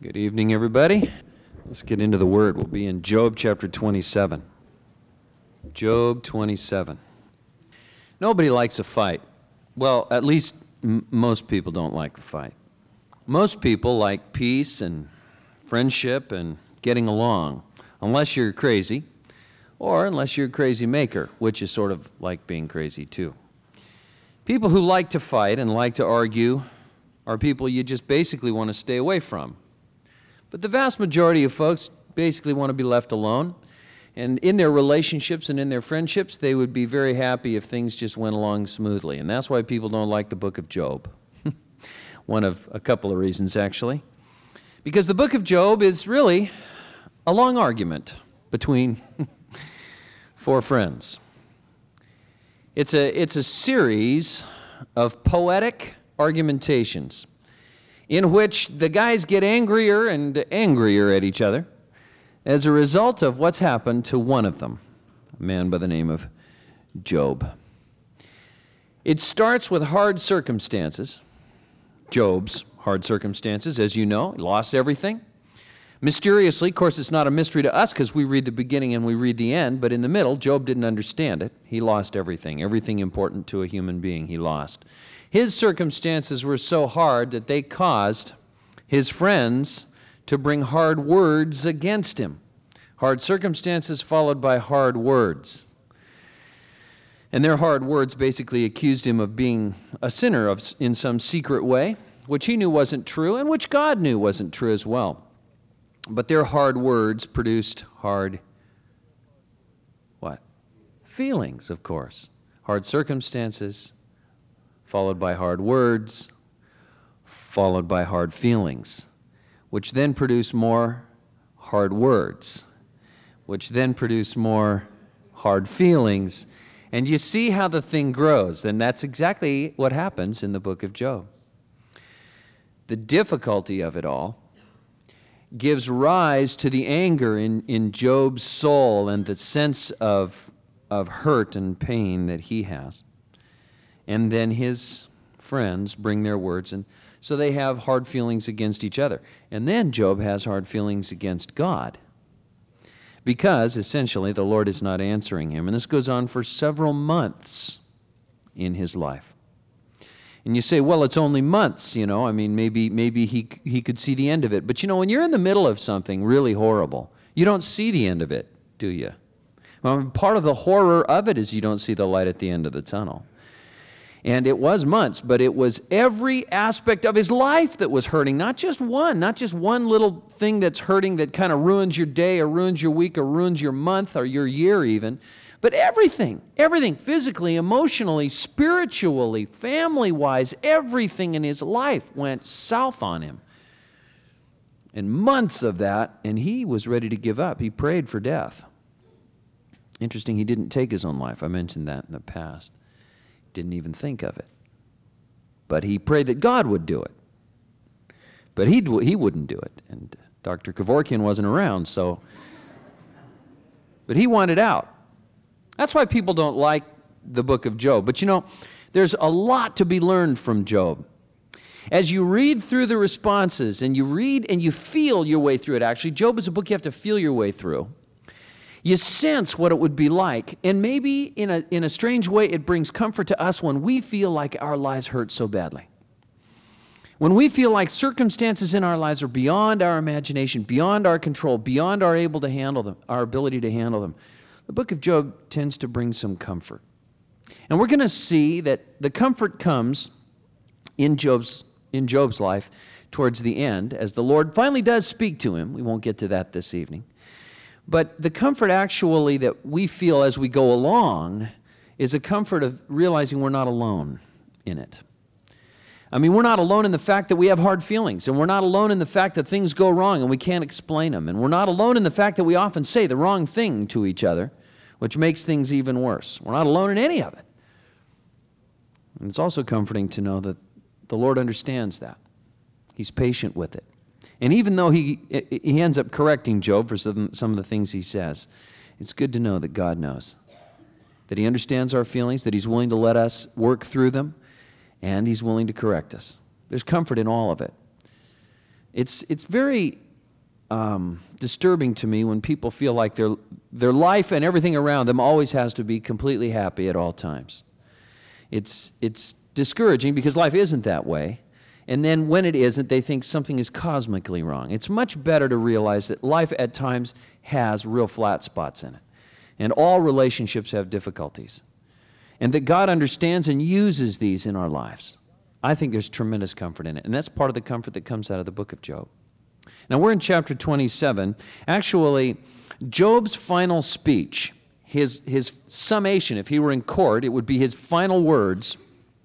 Good evening, everybody. Let's get into the Word. We'll be in Job chapter 27. Job 27. Nobody likes a fight. Well, at least most people don't like a fight. Most people like peace and friendship and getting along, unless you're crazy, or unless you're a crazy maker, which is sort of like being crazy too. People who like to fight and like to argue are people you just basically want to stay away from. But the vast majority of folks basically want to be left alone. And in their relationships and in their friendships, they would be very happy if things just went along smoothly. And that's why people don't like the book of Job. One of a couple of reasons, actually. Because the book of Job is really a long argument between four friends. It's a series of poetic argumentations in which the guys get angrier and angrier at each other as a result of what's happened to one of them, a man by the name of Job. It starts with hard circumstances, Job's hard circumstances, as you know. He lost everything. Mysteriously, of course, it's not a mystery to us because we read the beginning and we read the end, but in the middle, Job didn't understand it. He lost everything. Everything important to a human being, he lost. His circumstances were so hard that they caused his friends to bring hard words against him. Hard circumstances followed by hard words. And their hard words basically accused him of being a sinner in some secret way, which he knew wasn't true and which God knew wasn't true as well. But their hard words produced hard, what? Feelings, of course. Hard circumstances, followed by hard words, followed by hard feelings, which then produce more hard words, which then produce more hard feelings. And you see how the thing grows, and that's exactly what happens in the book of Job. The difficulty of it all gives rise to the anger in Job's soul and the sense of hurt and pain that he has. And then his friends bring their words, and so they have hard feelings against each other. And then Job has hard feelings against God, because essentially the Lord is not answering him. And this goes on for several months in his life. And you say, well, it's only months, you know. I mean, maybe he could see the end of it. But you know, when you're in the middle of something really horrible, you don't see the end of it, do you? Well, part of the horror of it is you don't see the light at the end of the tunnel. And it was months, but it was every aspect of his life that was hurting, not just one little thing that's hurting that kind of ruins your day or ruins your week or ruins your month or your year even, but everything, physically, emotionally, spiritually, family-wise, everything in his life went south on him. And months of that, and he was ready to give up. He prayed for death. Interesting, he didn't take his own life. I mentioned that in the past. Didn't even think of it. But he prayed that God would do it. But he wouldn't do it. And Dr. Kevorkian wasn't around, so. But he wanted out. That's why people don't like the book of Job. But you know, there's a lot to be learned from Job. As you read through the responses, and you read and you feel your way through it, actually, Job is a book you have to feel your way through. You sense what it would be like, and maybe in a strange way it brings comfort to us when we feel like our lives hurt so badly. When we feel like circumstances in our lives are beyond our imagination, beyond our control, beyond our ability to handle them, the book of Job tends to bring some comfort. And we're going to see that the comfort comes in Job's life towards the end, as the Lord finally does speak to him. We won't get to that this evening. But the comfort actually that we feel as we go along is a comfort of realizing we're not alone in it. I mean, we're not alone in the fact that we have hard feelings, and we're not alone in the fact that things go wrong and we can't explain them, and we're not alone in the fact that we often say the wrong thing to each other, which makes things even worse. We're not alone in any of it. And it's also comforting to know that the Lord understands that. He's patient with it. And even though he ends up correcting Job for some of the things he says, it's good to know that God knows, that he understands our feelings, that he's willing to let us work through them, and he's willing to correct us. There's comfort in all of it. It's very disturbing to me when people feel like their life and everything around them always has to be completely happy at all times. It's discouraging because life isn't that way. And then when it isn't, they think something is cosmically wrong. It's much better to realize that life at times has real flat spots in it. And all relationships have difficulties. And that God understands and uses these in our lives. I think there's tremendous comfort in it. And that's part of the comfort that comes out of the book of Job. Now we're in chapter 27. Actually, Job's final speech, his summation, if he were in court, it would be his final words,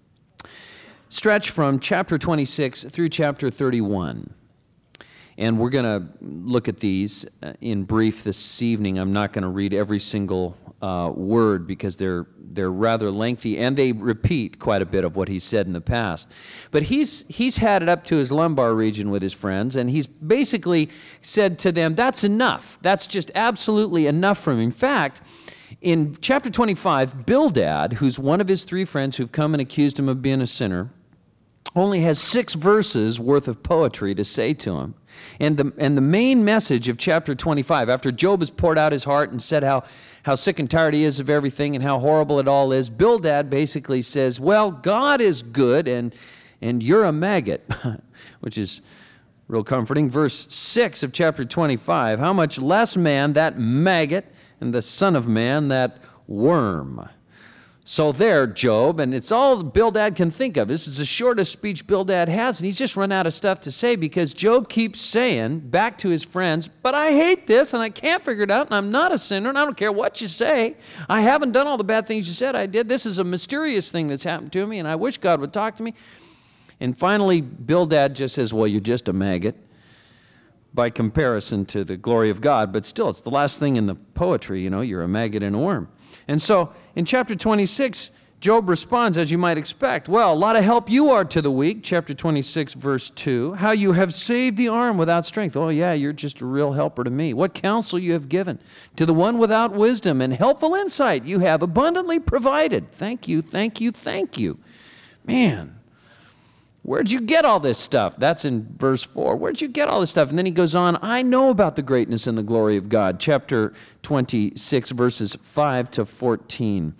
stretch from chapter 26 through chapter 31. And we're going to look at these in brief this evening. I'm not going to read every single word because they're rather lengthy, and they repeat quite a bit of what he said in the past. But he's had it up to his lumbar region with his friends, and he's basically said to them, that's enough. That's just absolutely enough from him. In fact, in chapter 25, Bildad, who's one of his three friends who've come and accused him of being a sinner, only has 6 verses worth of poetry to say to him. And the main message of chapter 25, after Job has poured out his heart and said how sick and tired he is of everything and how horrible it all is, Bildad basically says, well, God is good and you're a maggot, which is real comforting. Verse 6 of chapter 25, how much less man, that maggot, and the son of man, that worm. So there, Job, and it's all Bildad can think of. This is the shortest speech Bildad has, and he's just run out of stuff to say because Job keeps saying back to his friends, but I hate this, and I can't figure it out, and I'm not a sinner, and I don't care what you say. I haven't done all the bad things you said I did. This is a mysterious thing that's happened to me, and I wish God would talk to me. And finally, Bildad just says, well, you're just a maggot by comparison to the glory of God, but still, it's the last thing in the poetry, you're a maggot and a worm. And so, in chapter 26, Job responds, as you might expect, well, a lot of help you are to the weak, chapter 26, verse 2, how you have saved the arm without strength. Oh, yeah, you're just a real helper to me. What counsel you have given to the one without wisdom and helpful insight you have abundantly provided. Thank you, thank you, thank you. Man, where'd you get all this stuff? That's in verse 4. Where'd you get all this stuff? And then he goes on, I know about the greatness and the glory of God, chapter 26, verses 5 to 14.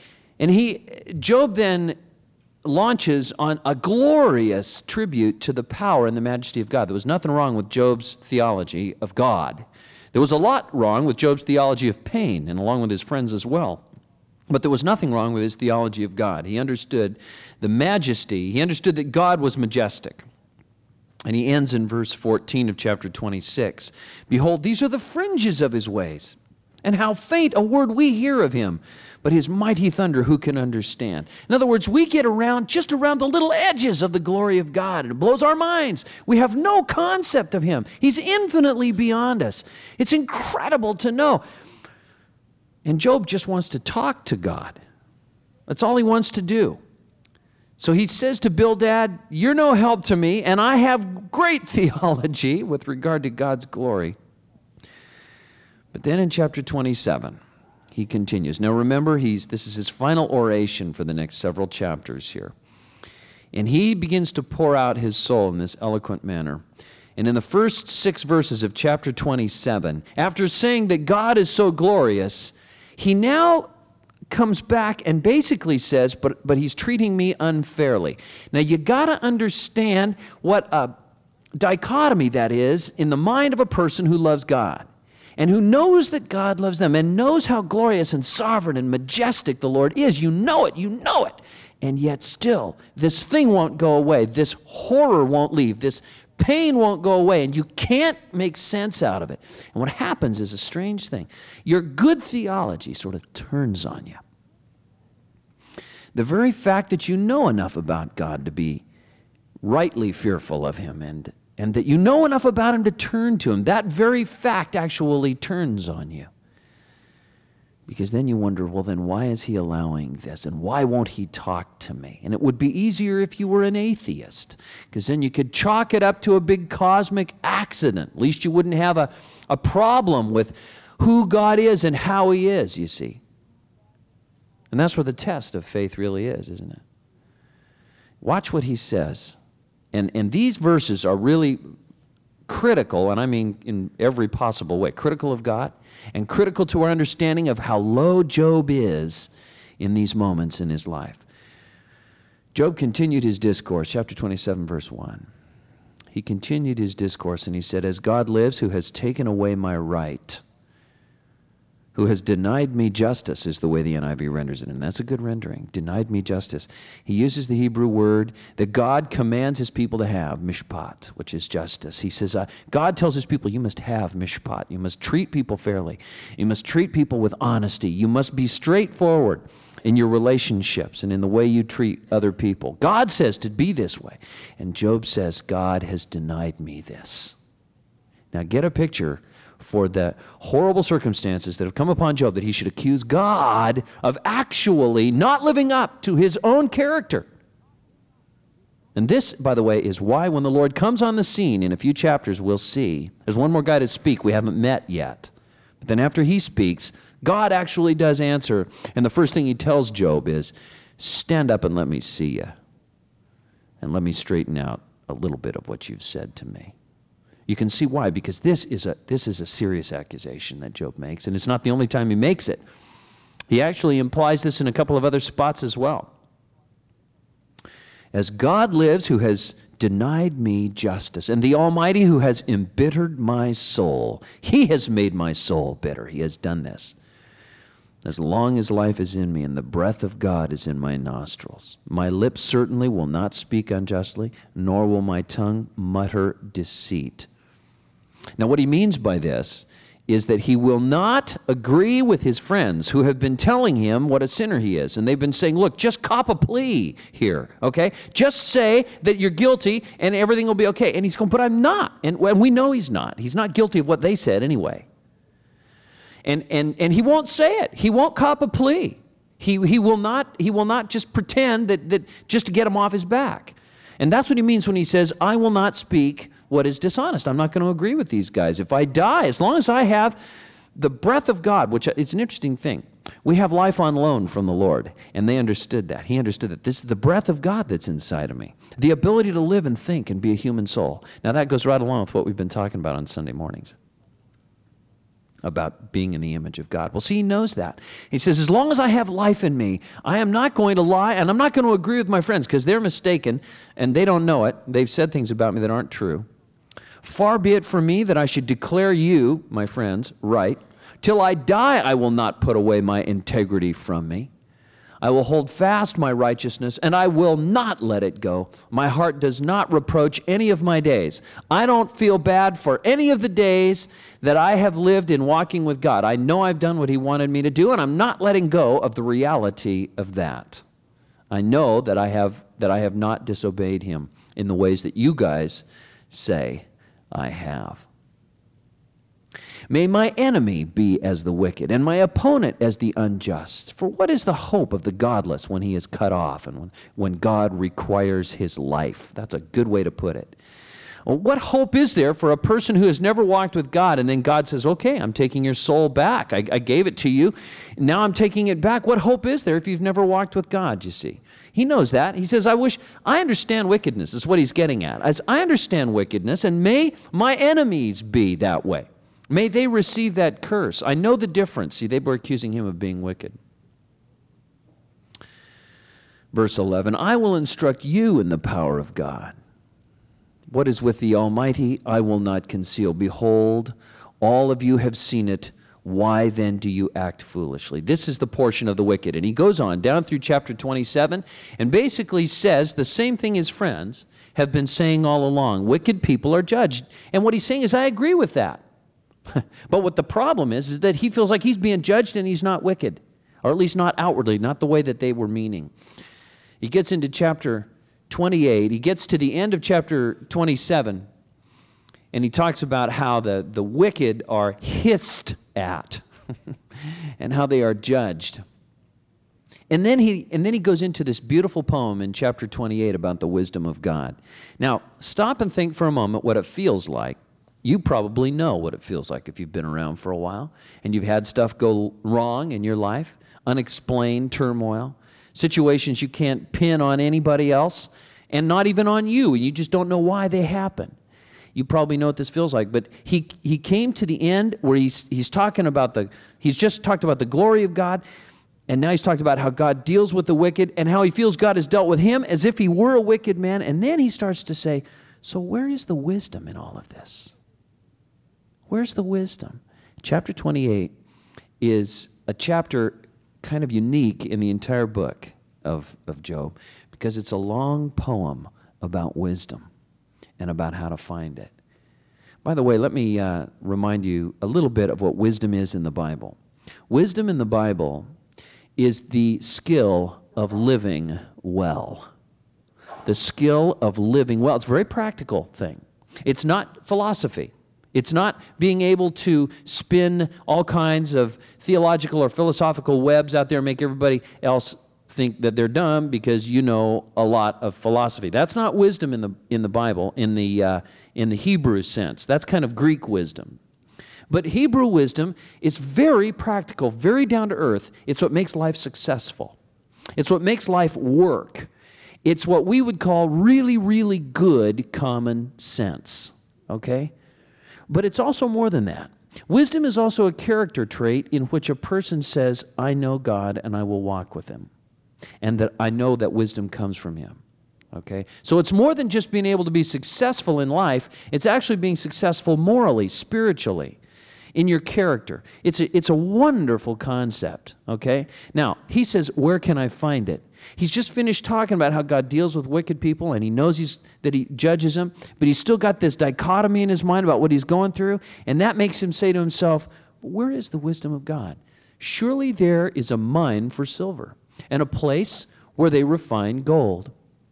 And Job then launches on a glorious tribute to the power and the majesty of God. There was nothing wrong with Job's theology of God. There was a lot wrong with Job's theology of pain, and along with his friends as well. But there was nothing wrong with his theology of God. He understood the majesty. He understood that God was majestic. And he ends in verse 14 of chapter 26. Behold, these are the fringes of his ways, and how faint a word we hear of him. But his mighty thunder, who can understand? In other words, we get just around the little edges of the glory of God, and it blows our minds. We have no concept of him. He's infinitely beyond us. It's incredible to know. And Job just wants to talk to God. That's all he wants to do. So he says to Bildad, you're no help to me, and I have great theology with regard to God's glory. But then in chapter 27, he continues. Now remember, this is his final oration for the next several chapters here. And he begins to pour out his soul in this eloquent manner. And in the first 6 verses of chapter 27, after saying that God is so glorious, he now comes back and basically says, but he's treating me unfairly. Now you got to understand what a dichotomy that is in the mind of a person who loves God and who knows that God loves them and knows how glorious and sovereign and majestic the Lord is. You know it. And yet still, this thing won't go away. This horror won't leave. This pain won't go away, and you can't make sense out of it. And what happens is a strange thing. Your good theology sort of turns on you. The very fact that you know enough about God to be rightly fearful of him and that you know enough about him to turn to him, that very fact actually turns on you. Because then you wonder, well, then why is he allowing this? And why won't he talk to me? And it would be easier if you were an atheist, because then you could chalk it up to a big cosmic accident. At least you wouldn't have a problem with who God is and how he is, you see. And that's where the test of faith really is, isn't it? Watch what he says. And these verses are really critical, and I mean in every possible way, critical of God and critical to our understanding of how low Job is in these moments in his life. Job continued his discourse, chapter 27, verse 1. He continued his discourse and he said, "As God lives, who has taken away my right, who has denied me justice," is the way the NIV renders it, and that's a good rendering, denied me justice. He uses the Hebrew word that God commands his people to have, mishpat, which is justice. He says, God tells his people, you must have mishpat. You must treat people fairly. You must treat people with honesty. You must be straightforward in your relationships and in the way you treat other people. God says to be this way. And Job says, God has denied me this. Now get a picture for the horrible circumstances that have come upon Job, that he should accuse God of actually not living up to his own character. And this, by the way, is why when the Lord comes on the scene in a few chapters, we'll see, there's one more guy to speak we haven't met yet. But then after he speaks, God actually does answer, and the first thing he tells Job is, stand up and let me see you, and let me straighten out a little bit of what you've said to me. You can see why, because this is a serious accusation that Job makes, and it's not the only time he makes it. He actually implies this in a couple of other spots as well. As God lives, who has denied me justice, and the Almighty who has embittered my soul, he has made my soul bitter. He has done this. As long as life is in me and the breath of God is in my nostrils, my lips certainly will not speak unjustly, nor will my tongue mutter deceit. Now, what he means by this is that he will not agree with his friends who have been telling him what a sinner he is. And they've been saying, look, just cop a plea here, okay? Just say that you're guilty and everything will be okay. And he's going, but I'm not. And we know he's not. He's not guilty of what they said anyway. And he won't say it. He won't cop a plea. He will not just pretend that just to get him off his back. And that's what he means when he says, I will not speak what is dishonest. I'm not going to agree with these guys. If I die, as long as I have the breath of God, which is an interesting thing. We have life on loan from the Lord, and they understood that. He understood that this is the breath of God that's inside of me. The ability to live and think and be a human soul. Now that goes right along with what we've been talking about on Sunday mornings, about being in the image of God. Well, see, he knows that. He says, as long as I have life in me, I am not going to lie, and I'm not going to agree with my friends, because they're mistaken, and they don't know it. They've said things about me that aren't true. Far be it from me that I should declare you, my friends, right. Till I die, I will not put away my integrity from me. I will hold fast my righteousness, and I will not let it go. My heart does not reproach any of my days. I don't feel bad for any of the days that I have lived in walking with God. I know I've done what he wanted me to do, and I'm not letting go of the reality of that. I know that I have not disobeyed him in the ways that you guys say I have. May my enemy be as the wicked, and my opponent as the unjust. For what is the hope of the godless when he is cut off, and when God requires his life? That's a good way to put it. Well, what hope is there for a person who has never walked with God, and then God says, okay, I'm taking your soul back. I gave it to you. Now I'm taking it back. What hope is there if you've never walked with God, you see? He knows that. He says, I understand wickedness, is what he's getting at. As I understand wickedness, and may my enemies be that way. May they receive that curse. I know the difference. See, they were accusing him of being wicked. Verse 11, I will instruct you in the power of God. What is with the Almighty, I will not conceal. Behold, all of you have seen it. Why then do you act foolishly? This is the portion of the wicked. And he goes on down through chapter 27 and basically says the same thing his friends have been saying all along. Wicked people are judged. And what he's saying is, I agree with that. But what the problem is that he feels like he's being judged and he's not wicked, or at least not outwardly, not the way that they were meaning. He gets into chapter 28. He gets to the end of chapter 27, and he talks about how the wicked are hissed at and how they are judged. And then he goes into this beautiful poem in chapter 28 about the wisdom of God. Now, stop and think for a moment what it feels like. You probably know what it feels like if you've been around for a while and you've had stuff go wrong in your life, unexplained turmoil, situations you can't pin on anybody else and not even on you, and you just don't know why they happen. You probably know what this feels like, but he came to the end where he's talking about he's just talked about the glory of God, and now he's talked about how God deals with the wicked and how he feels God has dealt with him as if he were a wicked man. And then he starts to say, so where is the wisdom in all of this? Where's the wisdom? Chapter 28 is a chapter kind of unique in the entire book of Job because it's a long poem about wisdom and about how to find it. By the way, let me remind you a little bit of what wisdom is in the Bible. Wisdom in the Bible is the skill of living well. The skill of living well. It's a very practical thing. It's not philosophy. It's not being able to spin all kinds of theological or philosophical webs out there and make everybody else think that they're dumb because you know a lot of philosophy. That's not wisdom in the Bible, in the Hebrew sense. That's kind of Greek wisdom. But Hebrew wisdom is very practical, very down to earth. It's what makes life successful. It's what makes life work. It's what we would call really, really good common sense. Okay? But it's also more than that. Wisdom is also a character trait in which a person says, I know God and I will walk with him. And that I know that wisdom comes from him. Okay? So it's more than just being able to be successful in life. It's actually being successful morally, spiritually, in your character. It's a wonderful concept. Okay? Now, he says, where can I find it? He's just finished talking about how God deals with wicked people, and he knows that he judges them, but he's still got this dichotomy in his mind about what he's going through, and that makes him say to himself, where is the wisdom of God? Surely there is a mine for silver, and a place where they refine gold.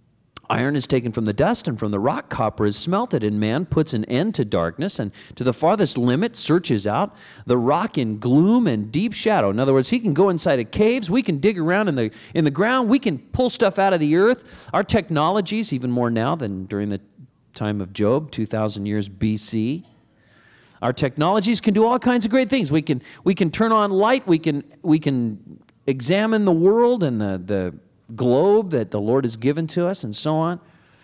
Iron is taken from the dust, and from the rock copper is smelted, and man puts an end to darkness, and to the farthest limit searches out the rock in gloom and deep shadow. In other words, he can go inside of caves, we can dig around in the ground, we can pull stuff out of the earth. Our technologies, even more now than during the time of Job, 2,000 years BC, our technologies can do all kinds of great things. We can turn on light, we can examine the world and the globe that the Lord has given to us, and so on.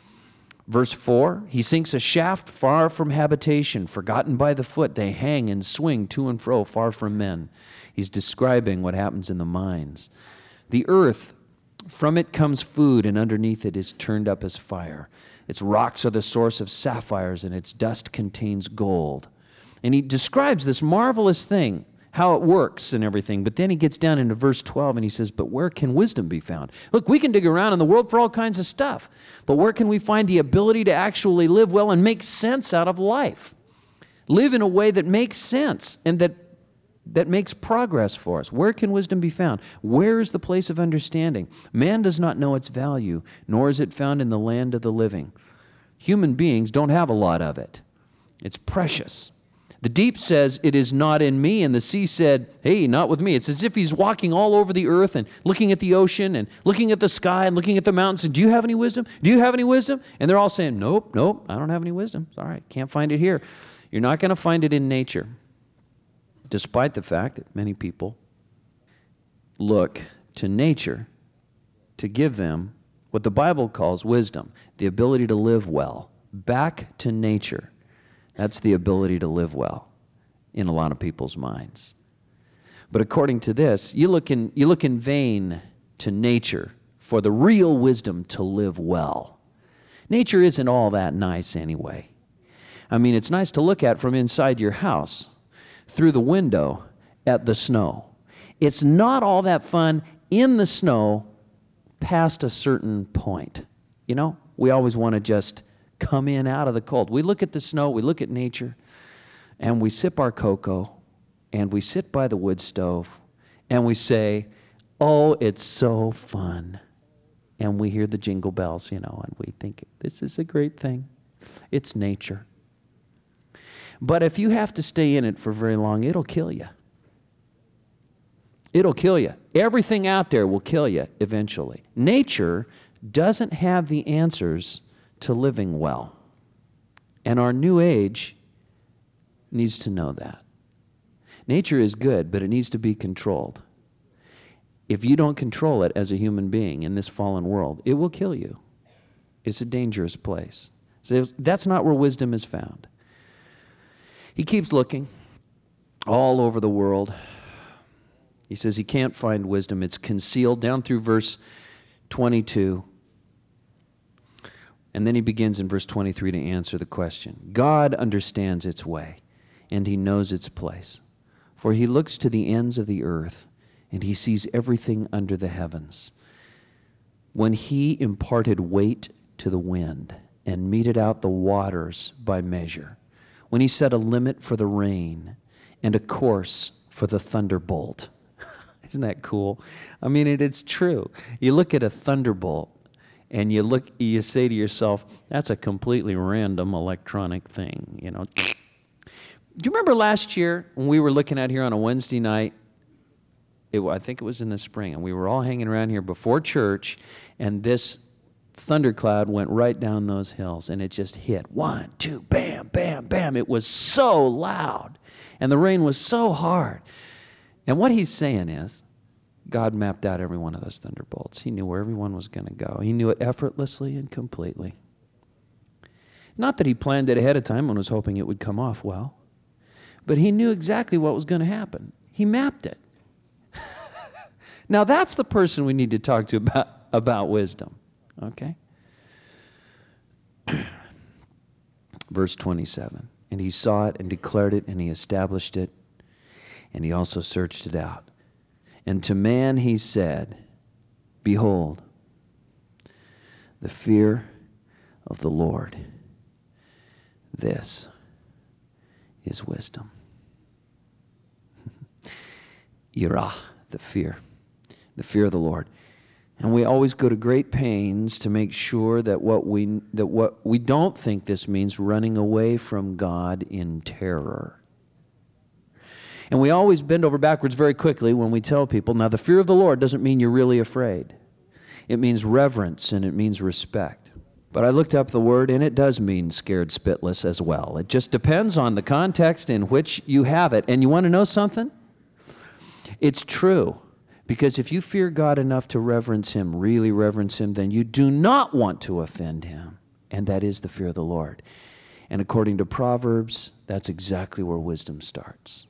Verse 4, he sinks a shaft far from habitation, forgotten by the foot. They hang and swing to and fro, far from men. He's describing what happens in the mines. The earth, from it comes food, and underneath it is turned up as fire. Its rocks are the source of sapphires, and its dust contains gold. And he describes this marvelous thing, how it works and everything. But then he gets down into verse 12 and he says, but where can wisdom be found? Look, we can dig around in the world for all kinds of stuff, but where can we find the ability to actually live well and make sense out of life? Live in a way that makes sense and that makes progress for us. Where can wisdom be found? Where is the place of understanding? Man does not know its value, nor is it found in the land of the living. Human beings don't have a lot of it. It's precious. The deep says, it is not in me, and the sea said, hey, not with me. It's as if he's walking all over the earth and looking at the ocean and looking at the sky and looking at the mountains and, do you have any wisdom? Do you have any wisdom? And they're all saying, nope, I don't have any wisdom. All right, can't find it here. You're not going to find it in nature, despite the fact that many people look to nature to give them what the Bible calls wisdom, the ability to live well. Back to nature. That's the ability to live well in a lot of people's minds. But according to this, you look in vain to nature for the real wisdom to live well. Nature isn't all that nice anyway. I mean, it's nice to look at from inside your house, through the window at the snow. It's not all that fun in the snow past a certain point. You know, we always want to just come in out of the cold. We look at the snow, we look at nature, and we sip our cocoa, and we sit by the wood stove, and we say, oh, it's so fun. And we hear the jingle bells, you know, and we think, this is a great thing. It's nature. But if you have to stay in it for very long, it'll kill you. It'll kill you. Everything out there will kill you eventually. Nature doesn't have the answers to living well. And our new age needs to know that. Nature is good, but it needs to be controlled. If you don't control it as a human being in this fallen world, it will kill you. It's a dangerous place. So that's not where wisdom is found. He keeps looking all over the world. He says he can't find wisdom. It's concealed down through verse 22. And then he begins in verse 23 to answer the question. God understands its way, and he knows its place. For he looks to the ends of the earth, and he sees everything under the heavens. When he imparted weight to the wind and meted out the waters by measure, when he set a limit for the rain and a course for the thunderbolt. Isn't that cool? I mean, it's true. You look at a thunderbolt, and you say to yourself, that's a completely random electronic thing, you know. Do you remember last year when we were looking at here on a Wednesday night? I think it was in the spring, and we were all hanging around here before church, and this thundercloud went right down those hills, and it just hit. 1, 2, bam, bam, bam. It was so loud, and the rain was so hard. And what he's saying is, God mapped out every one of those thunderbolts. He knew where everyone was going to go. He knew it effortlessly and completely. Not that he planned it ahead of time and was hoping it would come off well, but he knew exactly what was going to happen. He mapped it. Now that's the person we need to talk to about wisdom, okay? Verse 27, and he saw it and declared it and he established it and he also searched it out. And to man he said, behold, the fear of the Lord, this is wisdom. Yirah, the fear of the Lord. And we always go to great pains to make sure that what we don't think this means running away from God in terror. And we always bend over backwards very quickly when we tell people, now the fear of the Lord doesn't mean you're really afraid. It means reverence and it means respect. But I looked up the word and it does mean scared spitless as well. It just depends on the context in which you have it. And you want to know something? It's true. Because if you fear God enough to reverence him, really reverence him, then you do not want to offend him. And that is the fear of the Lord. And according to Proverbs, that's exactly where wisdom starts.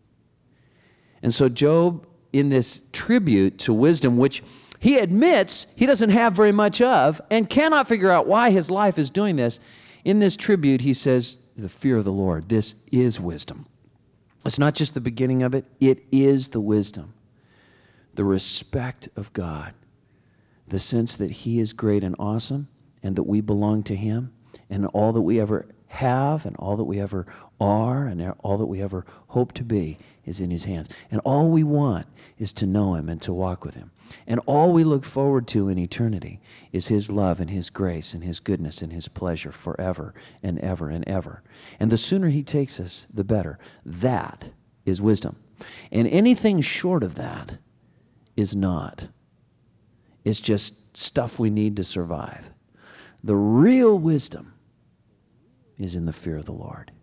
And so Job, in this tribute to wisdom, which he admits he doesn't have very much of and cannot figure out why his life is doing this, in this tribute he says, the fear of the Lord, this is wisdom. It's not just the beginning of it, it is the wisdom. The respect of God, the sense that he is great and awesome and that we belong to him, and all that we ever have and all that we ever are and all that we ever hope to be is in his hands. And all we want is to know him and to walk with him. And all we look forward to in eternity is his love and his grace and his goodness and his pleasure forever and ever and ever. And the sooner he takes us, the better. That is wisdom. And anything short of that is not. It's just stuff we need to survive. The real wisdom is in the fear of the Lord.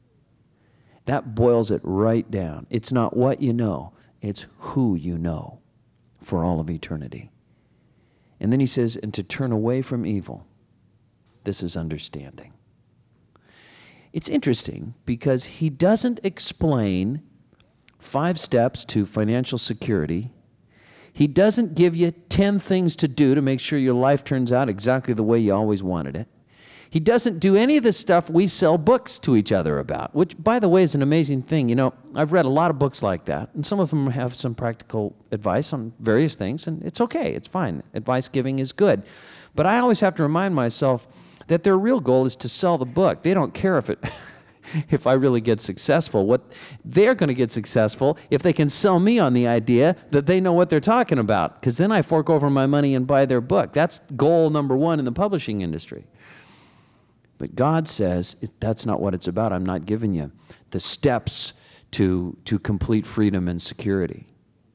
That boils it right down. It's not what you know, it's who you know for all of eternity. And then he says, and to turn away from evil, this is understanding. It's interesting because he doesn't explain 5 steps to financial security. He doesn't give you 10 things to do to make sure your life turns out exactly the way you always wanted it. He doesn't do any of the stuff we sell books to each other about, which, by the way, is an amazing thing. You know, I've read a lot of books like that, and some of them have some practical advice on various things, and it's okay, it's fine. Advice giving is good. But I always have to remind myself that their real goal is to sell the book. They don't care if I really get successful. What they're going to get successful if they can sell me on the idea that they know what they're talking about, because then I fork over my money and buy their book. That's goal number 1 in the publishing industry. But God says, that's not what it's about. I'm not giving you the steps to complete freedom and security.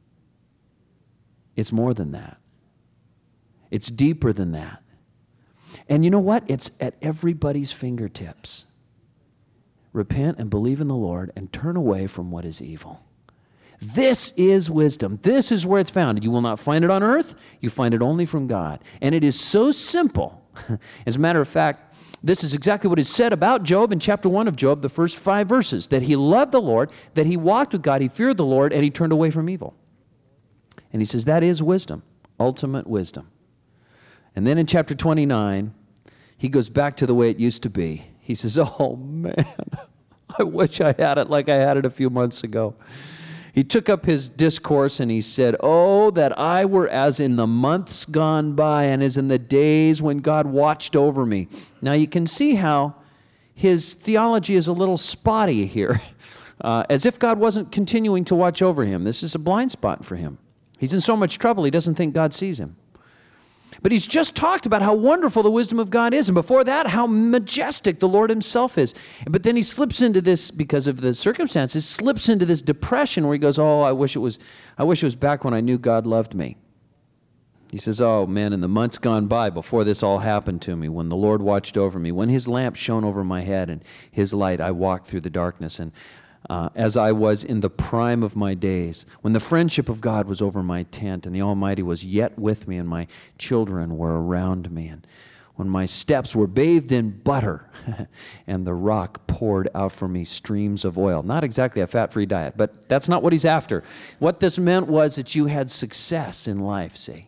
It's more than that. It's deeper than that. And you know what? It's at everybody's fingertips. Repent and believe in the Lord and turn away from what is evil. This is wisdom. This is where it's found. You will not find it on earth. You find it only from God. And it is so simple. As a matter of fact, This is exactly what is said about Job in chapter 1 of Job, the first 5 verses, that he loved the Lord, that he walked with God, he feared the Lord, and he turned away from evil. And he says that is wisdom, ultimate wisdom. And then in chapter 29, he goes back to the way it used to be. He says, oh man, I wish I had it like I had it a few months ago. He took up his discourse and he said, oh, that I were as in the months gone by and as in the days when God watched over me. Now you can see how his theology is a little spotty here, as if God wasn't continuing to watch over him. This is a blind spot for him. He's in so much trouble he doesn't think God sees him. But he's just talked about how wonderful the wisdom of God is, and before that, how majestic the Lord himself is. But then he slips into this, because of the circumstances, slips into this depression where he goes, oh, I wish it was back when I knew God loved me. He says, oh man, in the months gone by before this all happened to me, when the Lord watched over me, when his lamp shone over my head and his light, I walked through the darkness, and as I was in the prime of my days, when the friendship of God was over my tent, and the Almighty was yet with me, and my children were around me, and when my steps were bathed in butter, and the rock poured out for me streams of oil. Not exactly a fat-free diet, but that's not what he's after. What this meant was that you had success in life, see.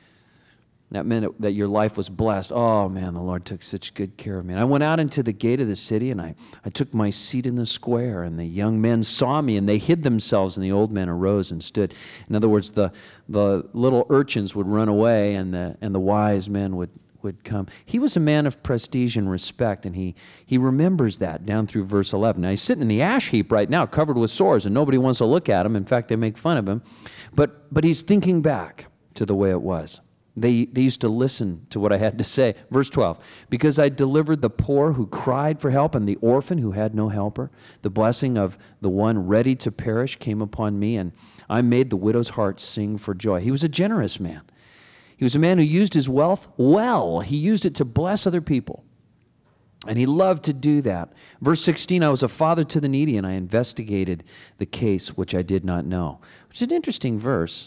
That meant that your life was blessed. Oh, man, the Lord took such good care of me. And I went out into the gate of the city, and I took my seat in the square, and the young men saw me, and they hid themselves, and the old men arose and stood. In other words, the little urchins would run away, and the wise men would come. He was a man of prestige and respect, and he remembers that down through verse 11. Now, he's sitting in the ash heap right now, covered with sores, and nobody wants to look at him. In fact, they make fun of him. But he's thinking back to the way it was. They used to listen to what I had to say. Verse 12, because I delivered the poor who cried for help and the orphan who had no helper. The blessing of the one ready to perish came upon me, and I made the widow's heart sing for joy. He was a generous man. He was a man who used his wealth well. He used it to bless other people, and he loved to do that. Verse 16, I was a father to the needy, and I investigated the case which I did not know. Which is an interesting verse.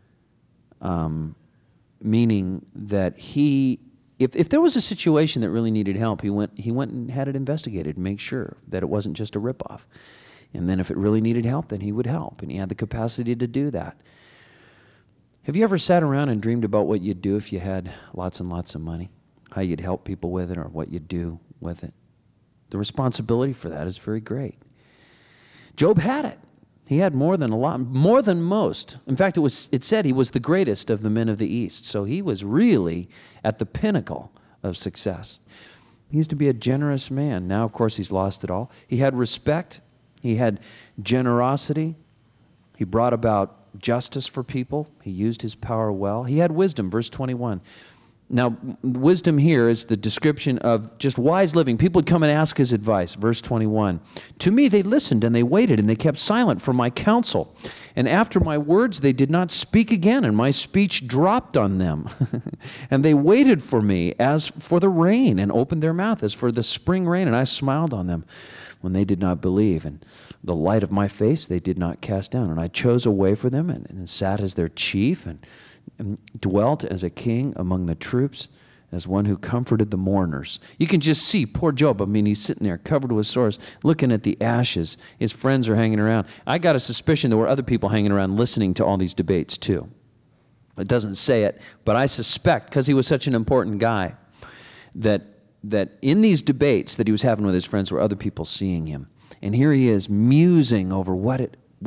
Meaning that if there was a situation that really needed help, he went and had it investigated to make sure that it wasn't just a ripoff. And then if it really needed help, then he would help, and he had the capacity to do that. Have you ever sat around and dreamed about what you'd do if you had lots and lots of money? How you'd help people with it, or what you'd do with it? The responsibility for that is very great. Job had it. He had more than most. In fact, it said he was the greatest of the men of the East. So he was really at the pinnacle of success. He used to be a generous man. Now, of course, he's lost it all. He had respect. He had generosity. He brought about justice for people. He used his power well. He had wisdom, verse 21. Now, wisdom here is the description of just wise living. People would come and ask his advice. Verse 21. To me they listened and they waited and they kept silent for my counsel. And after my words they did not speak again, and my speech dropped on them. And they waited for me as for the rain, and opened their mouth as for the spring rain, and I smiled on them when they did not believe. And the light of my face they did not cast down. And I chose a way for them, and sat as their chief, and dwelt as a king among the troops, as one who comforted the mourners. You can just see poor Job. I mean, he's sitting there covered with sores, looking at the ashes. His friends are hanging around. I got a suspicion there were other people hanging around listening to all these debates too. It doesn't say it, but I suspect, because he was such an important guy, that in these debates that he was having with his friends were other people seeing him. And here he is musing over what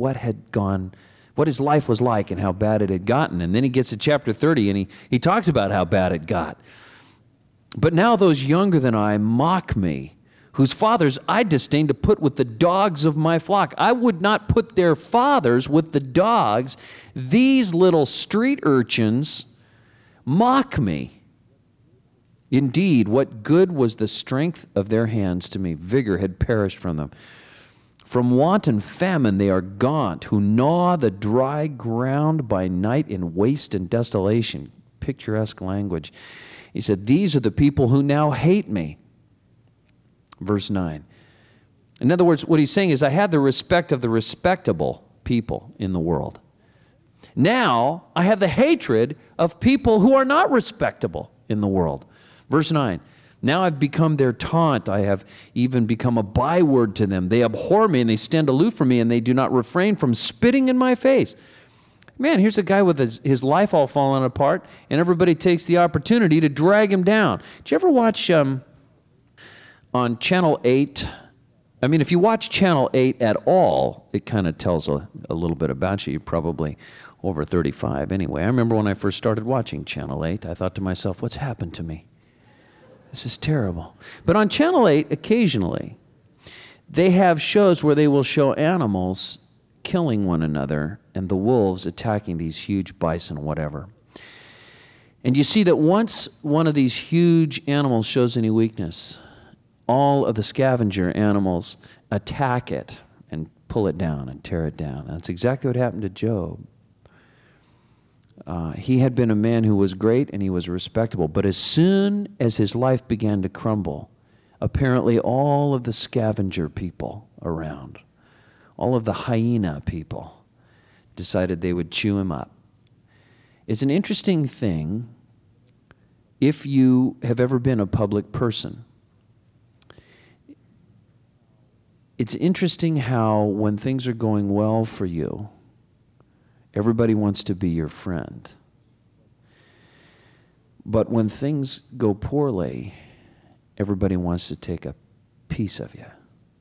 his life was like and how bad it had gotten. And then he gets to chapter 30 and he talks about how bad it got. But now those younger than I mock me, whose fathers I disdain to put with the dogs of my flock. I would not put their fathers with the dogs. These little street urchins mock me. Indeed, what good was the strength of their hands to me? Vigor had perished from them. From want and famine they are gaunt, who gnaw the dry ground by night in waste and desolation. Picturesque language. He said, these are the people who now hate me. Verse 9. In other words, what he's saying is, I had the respect of the respectable people in the world. Now, I have the hatred of people who are not respectable in the world. Verse 9. Now I've become their taunt. I have even become a byword to them. They abhor me and they stand aloof from me, and they do not refrain from spitting in my face. Man, here's a guy with his life all falling apart, and everybody takes the opportunity to drag him down. Did you ever watch on Channel 8? I mean, if you watch Channel 8 at all, it kind of tells a little bit about you. You're probably over 35 anyway. I remember when I first started watching Channel 8, I thought to myself, what's happened to me? This is terrible. But on Channel 8, occasionally, they have shows where they will show animals killing one another and the wolves attacking these huge bison, whatever. And you see that once one of these huge animals shows any weakness, all of the scavenger animals attack it and pull it down and tear it down. That's exactly what happened to Job. He had been a man who was great and he was respectable, but as soon as his life began to crumble, apparently all of the scavenger people around, all of the hyena people, decided they would chew him up. It's an interesting thing if you have ever been a public person. It's interesting how when things are going well for you, everybody wants to be your friend. But when things go poorly, everybody wants to take a piece of you.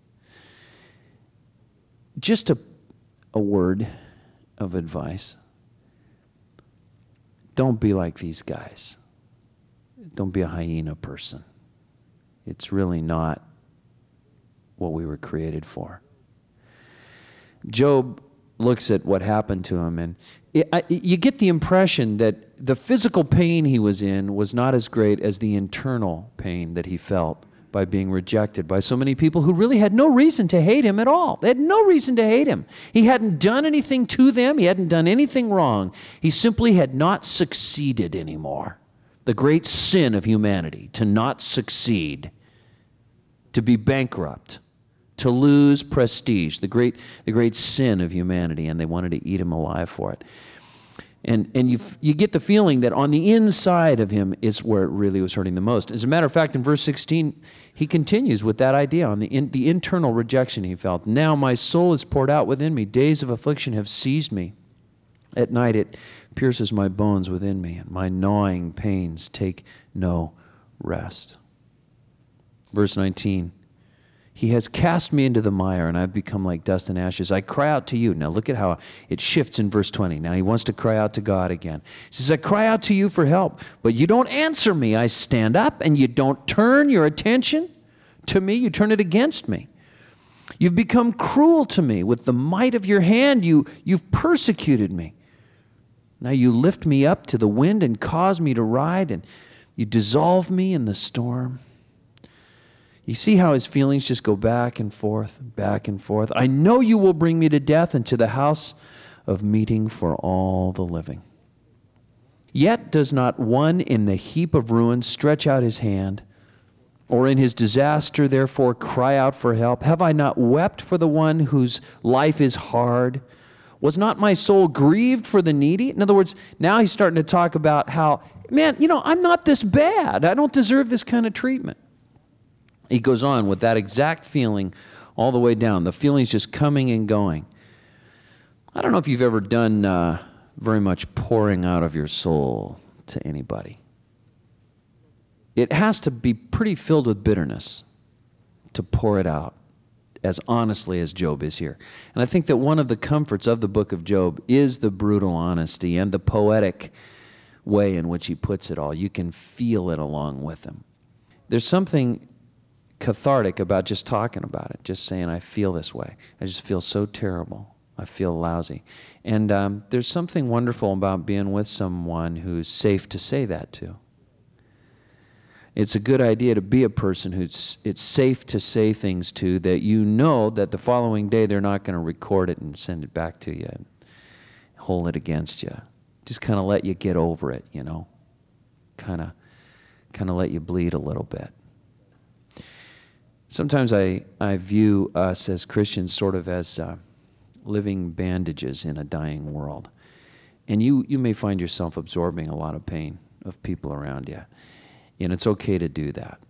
Just a word of advice. Don't be like these guys. Don't be a hyena person. It's really not what we were created for. Job looks at what happened to him, and you get the impression that the physical pain he was in was not as great as the internal pain that he felt by being rejected by so many people who really had no reason to hate him at all. They had no reason to hate him. He hadn't done anything to them. He hadn't done anything wrong. He simply had not succeeded anymore. The great sin of humanity, to not succeed, to be bankrupt, to lose prestige, the great sin of humanity, and they wanted to eat him alive for it. And you get the feeling that on the inside of him is where it really was hurting the most. As a matter of fact, in verse 16, he continues with that idea on the internal rejection he felt. Now my soul is poured out within me. Days of affliction have seized me. At night it pierces my bones within me, and my gnawing pains take no rest. Verse 19, he has cast me into the mire, and I've become like dust and ashes. I cry out to you. Now look at how it shifts in verse 20. Now he wants to cry out to God again. He says, I cry out to you for help, but you don't answer me. I stand up, and you don't turn your attention to me. You turn it against me. You've become cruel to me. With the might of your hand, you've persecuted me. Now you lift me up to the wind and cause me to ride, and you dissolve me in the storm. You see how his feelings just go back and forth, back and forth. I know you will bring me to death and to the house of meeting for all the living. Yet does not one in the heap of ruins stretch out his hand, or in his disaster therefore cry out for help? Have I not wept for the one whose life is hard? Was not my soul grieved for the needy? In other words, now he's starting to talk about how, man, I'm not this bad. I don't deserve this kind of treatment. He goes on with that exact feeling all the way down. The feeling's just coming and going. I don't know if you've ever done very much pouring out of your soul to anybody. It has to be pretty filled with bitterness to pour it out as honestly as Job is here. And I think that one of the comforts of the book of Job is the brutal honesty and the poetic way in which he puts it all. You can feel it along with him. There's something cathartic about just talking about it, just saying, I feel this way. I just feel so terrible. I feel lousy. And there's something wonderful about being with someone who's safe to say that to. It's a good idea to be a person it's safe to say things to that you know that the following day they're not going to record it and send it back to you and hold it against you. Just kind of let you get over it, kind of let you bleed a little bit. Sometimes I view us as Christians sort of as living bandages in a dying world. And you may find yourself absorbing a lot of pain of people around you. And it's okay to do that.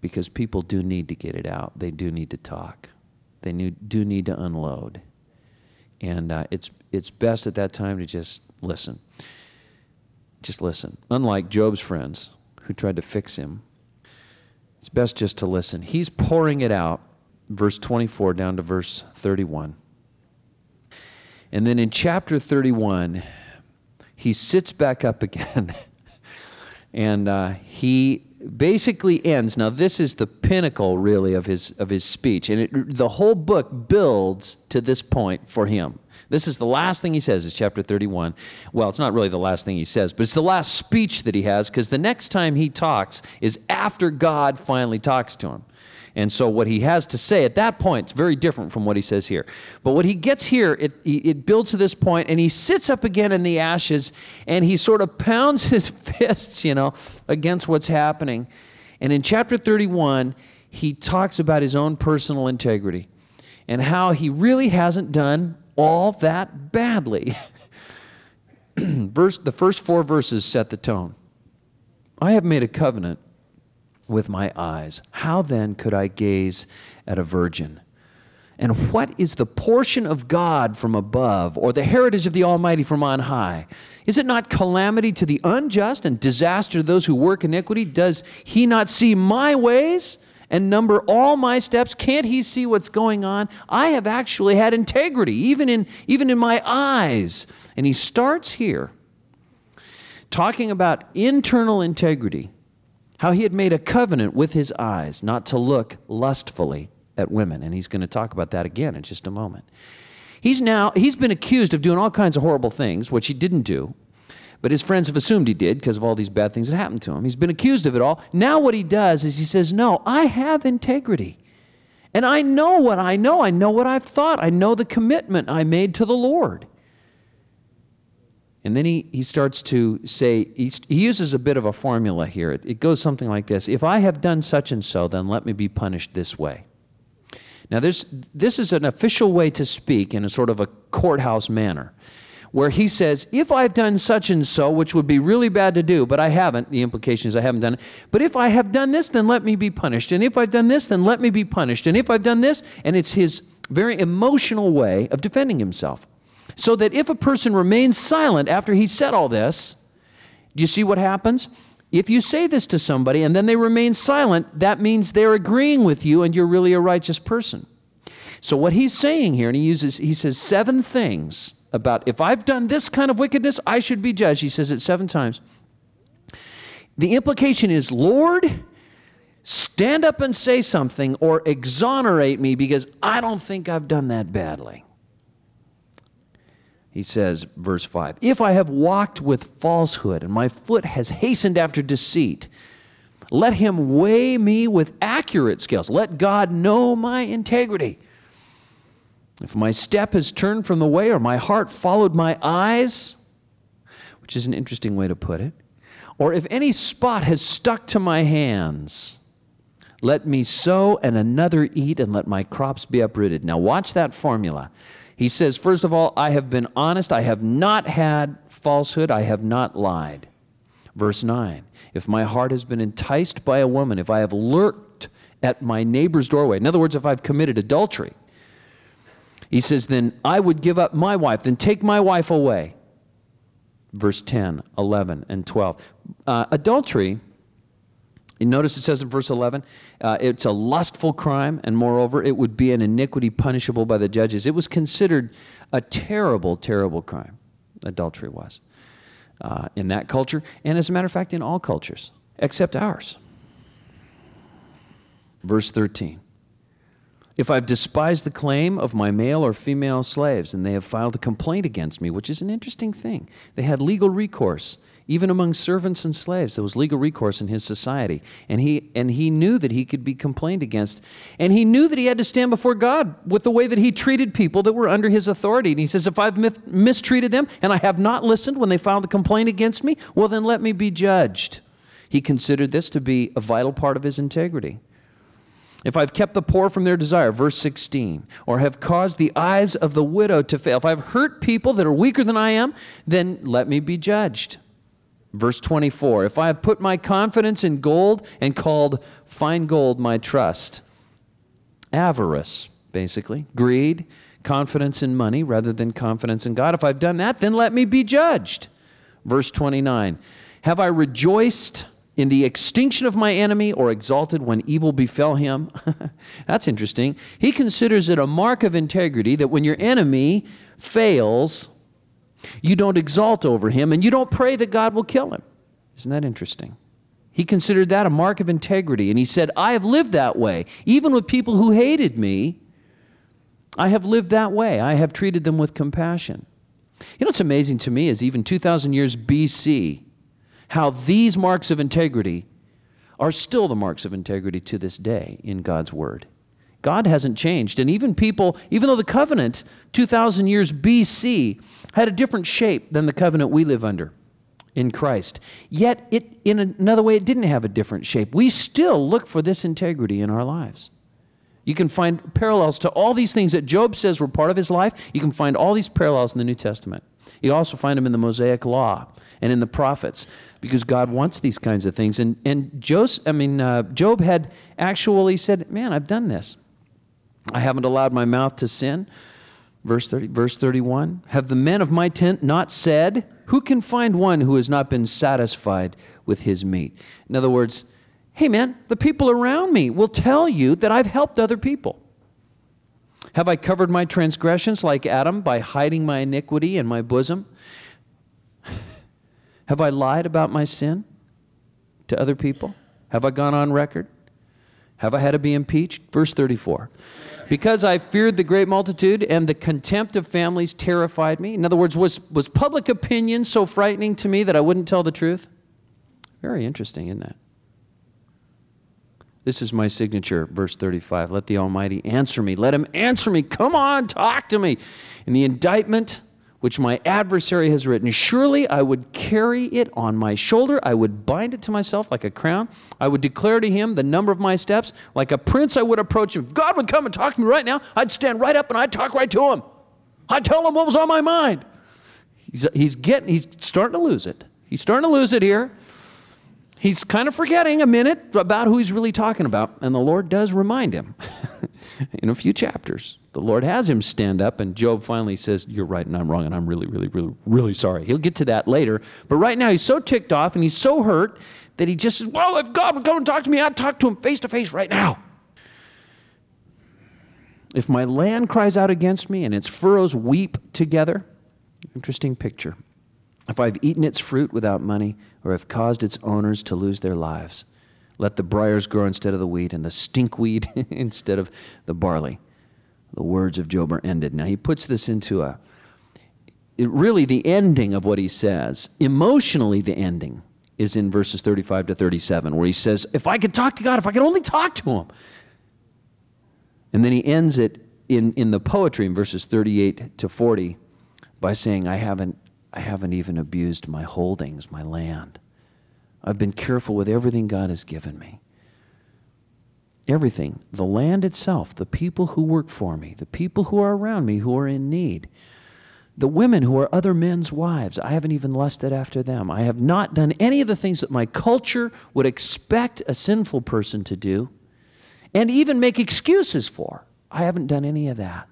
because people do need to get it out. They do need to talk. They do need to unload. And it's best at that time to just listen. Just listen. Unlike Job's friends who tried to fix him, it's best just to listen. He's pouring it out, verse 24 down to verse 31. And then in chapter 31, he sits back up again and he basically ends. Now this is the pinnacle really of his speech, and the whole book builds to this point for him. This is the last thing he says, is chapter 31. Well, it's not really the last thing he says, but it's the last speech that he has, because the next time he talks is after God finally talks to him. And so what he has to say at that point is very different from what he says here. But what he gets here, it builds to this point, and he sits up again in the ashes, and he sort of pounds his fists, against what's happening. And in chapter 31, he talks about his own personal integrity and how he really hasn't done all that badly. The first 4 verses set the tone. I have made a covenant with my eyes. How then could I gaze at a virgin? And what is the portion of God from above, or the heritage of the Almighty from on high? Is it not calamity to the unjust and disaster to those who work iniquity? Does he not see my ways and number all my steps? Can't he see what's going on? I have actually had integrity, even in my eyes. And he starts here talking about internal integrity, how he had made a covenant with his eyes not to look lustfully at women. And he's going to talk about that again in just a moment. He's been accused of doing all kinds of horrible things, which he didn't do, but his friends have assumed he did because of all these bad things that happened to him. He's been accused of it all. Now what he does is he says, no, I have integrity. And I know what I know. I know what I've thought. I know the commitment I made to the Lord. And then he starts to say, he uses a bit of a formula here. It goes something like this. If I have done such and so, then let me be punished this way. Now this is an official way to speak in a sort of a courthouse manner, where he says, if I've done such and so, which would be really bad to do, but I haven't, the implication is I haven't done it, but if I have done this, then let me be punished. And if I've done this, then let me be punished. And if I've done this, and it's his very emotional way of defending himself. So that if a person remains silent after he said all this, do you see what happens? If you say this to somebody and then they remain silent, that means they're agreeing with you and you're really a righteous person. So what he's saying here, and he says 7 things about if I've done this kind of wickedness, I should be judged. He says it 7 times. The implication is, Lord, stand up and say something or exonerate me because I don't think I've done that badly. He says, verse 5, if I have walked with falsehood and my foot has hastened after deceit, let him weigh me with accurate scales. Let God know my integrity. If my step has turned from the way or my heart followed my eyes, which is an interesting way to put it, or if any spot has stuck to my hands, let me sow and another eat and let my crops be uprooted. Now watch that formula. He says, first of all, I have been honest. I have not had falsehood. I have not lied. Verse 9, if my heart has been enticed by a woman, if I have lurked at my neighbor's doorway, in other words, if I've committed adultery, he says, then I would give up my wife, then take my wife away. Verse 10, 11, and 12. Adultery, you notice it says in verse 11, it's a lustful crime, and moreover, it would be an iniquity punishable by the judges. It was considered a terrible, terrible crime. Adultery was. In that culture, and as a matter of fact, in all cultures, except ours. Verse 13. If I've despised the claim of my male or female slaves, and they have filed a complaint against me, which is an interesting thing. They had legal recourse. Even among servants and slaves, there was legal recourse in his society. And he knew that he could be complained against. And he knew that he had to stand before God with the way that he treated people that were under his authority. And he says, if I've mistreated them and I have not listened when they filed a complaint against me, well, then let me be judged. He considered this to be a vital part of his integrity. If I've kept the poor from their desire, verse 16, or have caused the eyes of the widow to fail, if I've hurt people that are weaker than I am, then let me be judged. Verse 24, if I have put my confidence in gold and called fine gold my trust. Avarice, basically. Greed, confidence in money rather than confidence in God. If I've done that, then let me be judged. Verse 29, have I rejoiced in the extinction of my enemy or exalted when evil befell him? That's interesting. He considers it a mark of integrity that when your enemy fails, you don't exalt over him and you don't pray that God will kill him. Isn't that interesting? He considered that a mark of integrity, and he said, I have lived that way. Even with people who hated me, I have lived that way. I have treated them with compassion. You know what's amazing to me is even 2,000 years BC, how these marks of integrity are still the marks of integrity to this day in God's Word. God hasn't changed. And even people, even though the covenant 2,000 years BC had a different shape than the covenant we live under in Christ, yet in another way, it didn't have a different shape. We still look for this integrity in our lives. You can find parallels to all these things that Job says were part of his life. You can find all these parallels in the New Testament. You also find them in the Mosaic Law and in the prophets, because God wants these kinds of things. And Job had actually said, man, I've done this. I haven't allowed my mouth to sin. Verse 31, have the men of my tent not said, who can find one who has not been satisfied with his meat? In other words, hey man, the people around me will tell you that I've helped other people. Have I covered my transgressions like Adam by hiding my iniquity in my bosom? Have I lied about my sin to other people? Have I gone on record? Have I had to be impeached? Verse 34. Because I feared the great multitude and the contempt of families terrified me. In other words, was public opinion so frightening to me that I wouldn't tell the truth? Very interesting, isn't that? This is my signature, verse 35. Let the Almighty answer me. Let him answer me. Come on, talk to me. In the indictment which my adversary has written, surely I would carry it on my shoulder. I would bind it to myself like a crown. I would declare to him the number of my steps. Like a prince I would approach him. If God would come and talk to me right now, I'd stand right up and I'd talk right to him. I'd tell him what was on my mind. He's starting to lose it. He's starting to lose it here. He's kind of forgetting a minute about who he's really talking about, and the Lord does remind him in a few chapters. The Lord has him stand up, and Job finally says, you're right and I'm wrong, and I'm really, really, really, really sorry. He'll get to that later, but right now he's so ticked off and he's so hurt that he just says, well, if God would come and talk to me, I'd talk to him face to face right now. If my land cries out against me and its furrows weep together, interesting picture. If I've eaten its fruit without money, or have caused its owners to lose their lives, let the briars grow instead of the wheat, and the stinkweed instead of the barley. The words of Job are ended. Now he puts this into really the ending of what he says. Emotionally, the ending is in verses 35 to 37, where he says, if I could talk to God, if I could only talk to him. And then he ends it in the poetry in verses 38 to 40 by saying, I haven't even abused my holdings, my land. I've been careful with everything God has given me. Everything. The land itself, the people who work for me, the people who are around me who are in need, the women who are other men's wives, I haven't even lusted after them. I have not done any of the things that my culture would expect a sinful person to do and even make excuses for. I haven't done any of that.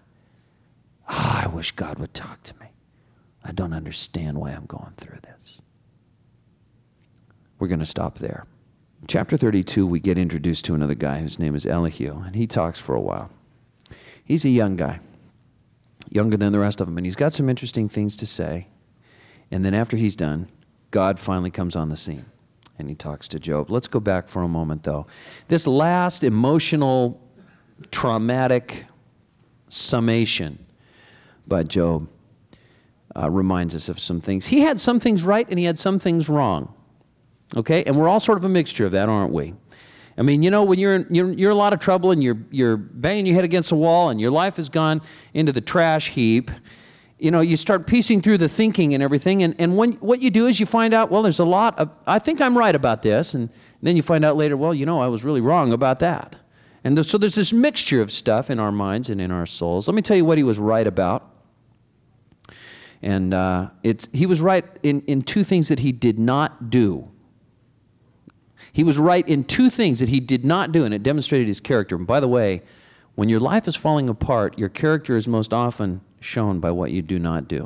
I wish God would talk to me. I don't understand why I'm going through this. We're going to stop there. Chapter 32, we get introduced to another guy whose name is Elihu, and he talks for a while. He's a young guy, younger than the rest of them, and he's got some interesting things to say. And then after he's done, God finally comes on the scene, and he talks to Job. Let's go back for a moment, though. This last emotional, traumatic summation by Job reminds us of some things. He had some things right and he had some things wrong. Okay? And we're all sort of a mixture of that, aren't we? I mean, you know, when you're in a lot of trouble and you're banging your head against a wall and your life has gone into the trash heap, you know, you start piecing through the thinking and everything, and what you do is you find out, well, there's a lot of, I think I'm right about this, and then you find out later, well, you know, I was really wrong about that. And so there's this mixture of stuff in our minds and in our souls. Let me tell you what he was right about. And he was right in two things that he did not do. He was right in two things that he did not do, and it demonstrated his character. And by the way, when your life is falling apart, your character is most often shown by what you do not do.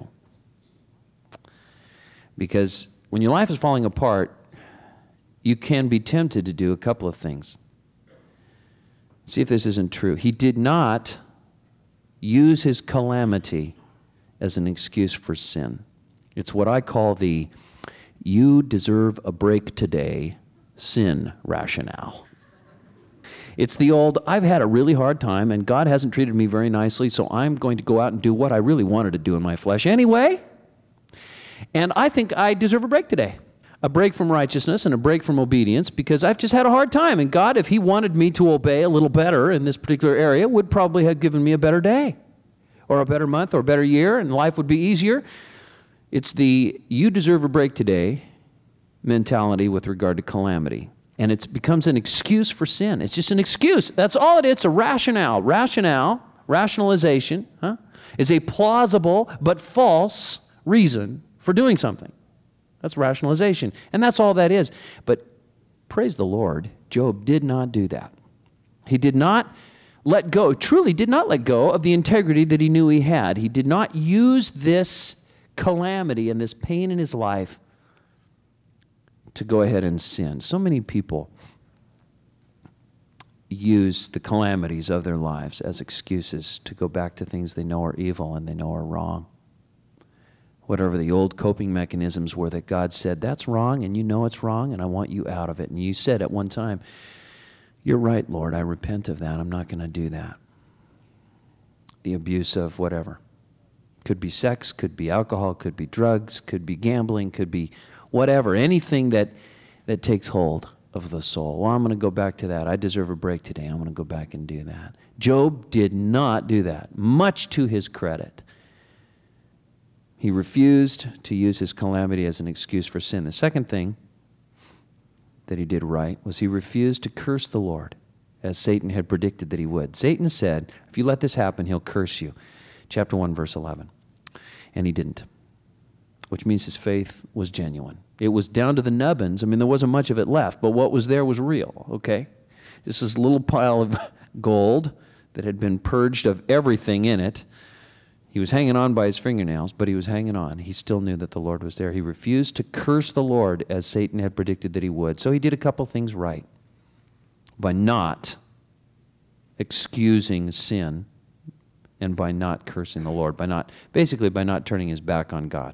Because when your life is falling apart, you can be tempted to do a couple of things. See if this isn't true. He did not use his calamity as an excuse for sin. It's what I call the "you deserve a break today" sin rationale. It's the old, I've had a really hard time and God hasn't treated me very nicely, so I'm going to go out and do what I really wanted to do in my flesh anyway. And I think I deserve a break today. A break from righteousness and a break from obedience, because I've just had a hard time. And God, if he wanted me to obey a little better in this particular area, would probably have given me a better day or a better month or a better year, and life would be easier. It's the "you deserve a break today" mentality with regard to calamity. And it becomes an excuse for sin. It's just an excuse. That's all it is. It's a rationale. Rationalization is a plausible but false reason for doing something. That's rationalization. And that's all that is. But praise the Lord, Job did not do that. He did not let go, truly did not let go of the integrity that he knew he had. He did not use this calamity and this pain in his life to go ahead and sin. So many people use the calamities of their lives as excuses to go back to things they know are evil and they know are wrong. Whatever the old coping mechanisms were that God said, that's wrong and you know it's wrong and I want you out of it. And you said at one time, you're right, Lord, I repent of that. I'm not going to do that. The abuse of whatever. Could be sex, could be alcohol, could be drugs, could be gambling, could be whatever, anything that takes hold of the soul. Well, I'm going to go back to that. I deserve a break today. I'm going to go back and do that. Job did not do that, much to his credit. He refused to use his calamity as an excuse for sin. The second thing that he did right was he refused to curse the Lord, as Satan had predicted that he would. Satan said, if you let this happen, he'll curse you. Chapter 1, verse 11. And he didn't, which means his faith was genuine. It was down to the nubbins. I mean, there wasn't much of it left, but what was there was real, okay? This is a little pile of gold that had been purged of everything in it. He was hanging on by his fingernails, but he was hanging on. He still knew that the Lord was there. He refused to curse the Lord as Satan had predicted that he would. So he did a couple things right by not excusing sin and by not cursing the Lord, basically by not turning his back on God.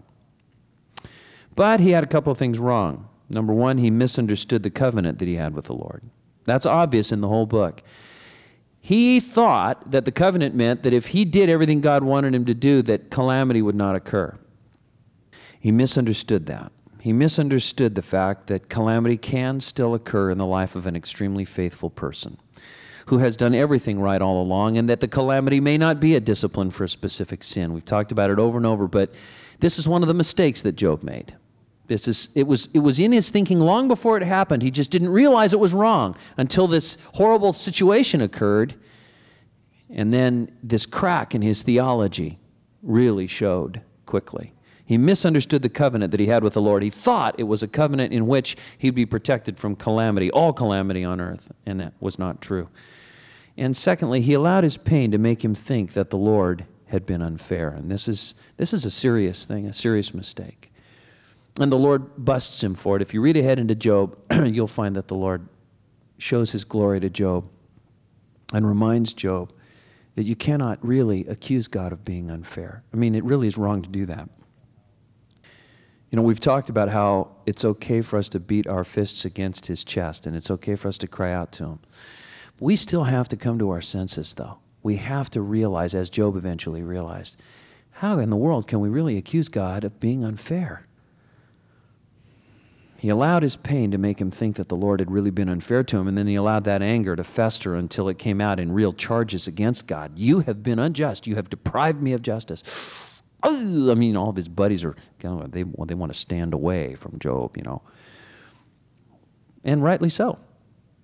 But he had a couple of things wrong. Number one, he misunderstood the covenant that he had with the Lord. That's obvious in the whole book. He thought that the covenant meant that if he did everything God wanted him to do, that calamity would not occur. He misunderstood that. He misunderstood the fact that calamity can still occur in the life of an extremely faithful person who has done everything right all along, and that the calamity may not be a discipline for a specific sin. We've talked about it over and over, but this is one of the mistakes that Job made. It was in his thinking long before it happened. He just didn't realize it was wrong until this horrible situation occurred, and then this crack in his theology really showed quickly. He misunderstood the covenant that he had with the Lord. He thought it was a covenant in which he'd be protected from calamity, all calamity on earth, and that was not true. And secondly, he allowed his pain to make him think that the Lord had been unfair. And this is a serious thing, a serious mistake. And the Lord busts him for it. If you read ahead into Job, you'll find that the Lord shows his glory to Job and reminds Job that you cannot really accuse God of being unfair. I mean, it really is wrong to do that. You know, we've talked about how it's okay for us to beat our fists against his chest, and it's okay for us to cry out to him. We still have to come to our senses, though. We have to realize, as Job eventually realized, how in the world can we really accuse God of being unfair? He allowed his pain to make him think that the Lord had really been unfair to him, and then he allowed that anger to fester until it came out in real charges against God. You have been unjust. You have deprived me of justice. Oh, I mean, all of his buddies are, they want to stand away from Job, you know. And rightly so.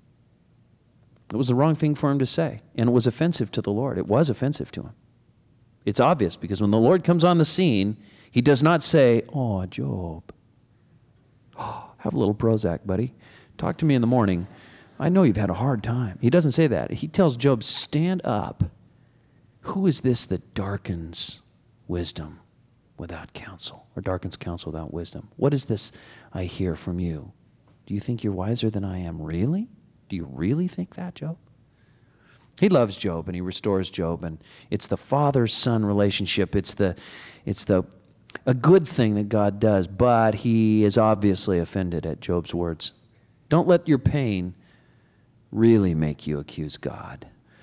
It was the wrong thing for him to say, and it was offensive to the Lord. It was offensive to him. It's obvious because when the Lord comes on the scene, he does not say, "Oh, Job, have a little Prozac, buddy. Talk to me in the morning. I know you've had a hard time." He doesn't say that. He tells Job, "Stand up. Who is this that darkens wisdom without counsel, or darkens counsel without wisdom? What is this I hear from you? Do you think you're wiser than I am? Really? Do you really think that, Job?" He loves Job and he restores Job, and it's the father-son relationship. It's a good thing that God does, but he is obviously offended at Job's words. Don't let your pain really make you accuse God.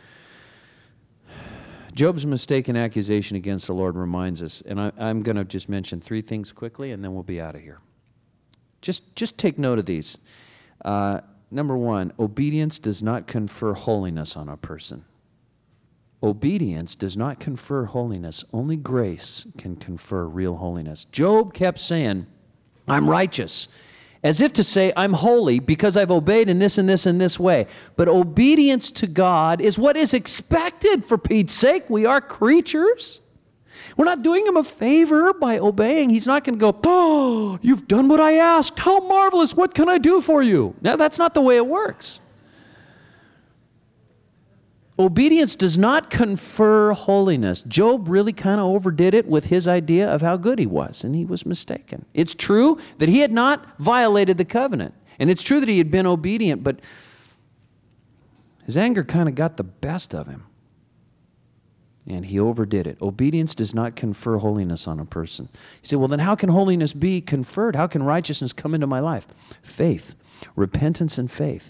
Job's mistaken accusation against the Lord reminds us, and I'm going to just mention 3 things quickly, and then we'll be out of here. Just take note of these. Number 1, obedience does not confer holiness on a person. Obedience does not confer holiness. Only grace can confer real holiness. Job kept saying, "I'm righteous," as if to say, "I'm holy because I've obeyed in this and this and this way." But obedience to God is what is expected, for Pete's sake. We are creatures. We're not doing him a favor by obeying. He's not going to go, "Oh, you've done what I asked. How marvelous. What can I do for you?" Now, that's not the way it works. Obedience does not confer holiness. Job really kind of overdid it with his idea of how good he was, and he was mistaken. It's true that he had not violated the covenant, and it's true that he had been obedient, but his anger kind of got the best of him, and he overdid it. Obedience does not confer holiness on a person. You say, "Well, then how can holiness be conferred? How can righteousness come into my life?" Faith, repentance and faith.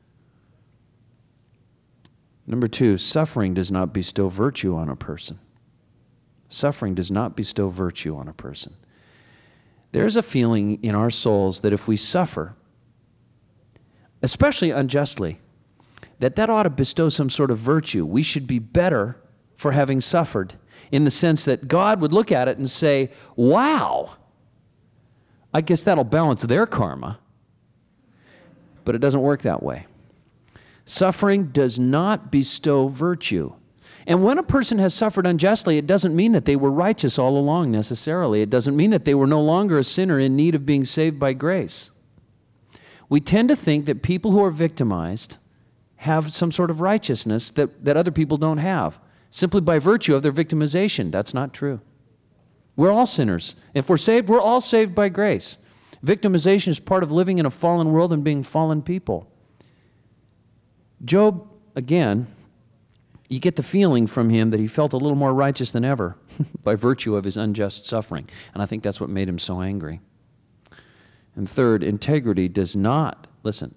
Number 2, suffering does not bestow virtue on a person. Suffering does not bestow virtue on a person. There's a feeling in our souls that if we suffer, especially unjustly, that ought to bestow some sort of virtue. We should be better for having suffered, in the sense that God would look at it and say, "Wow, I guess that'll balance their karma." But it doesn't work that way. Suffering does not bestow virtue. And when a person has suffered unjustly, it doesn't mean that they were righteous all along necessarily. It doesn't mean that they were no longer a sinner in need of being saved by grace. We tend to think that people who are victimized have some sort of righteousness that other people don't have, simply by virtue of their victimization. That's not true. We're all sinners. If we're saved, we're all saved by grace. Victimization is part of living in a fallen world and being fallen people. Job, again, you get the feeling from him that he felt a little more righteous than ever by virtue of his unjust suffering. And I think that's what made him so angry. And third, integrity does not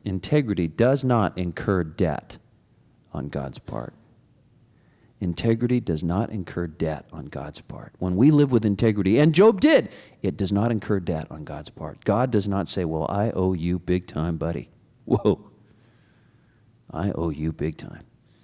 incur debt on God's part. Integrity does not incur debt on God's part. When we live with integrity, and Job did, it does not incur debt on God's part. God does not say, "Well, I owe you big time, buddy." Whoa. I owe you big time.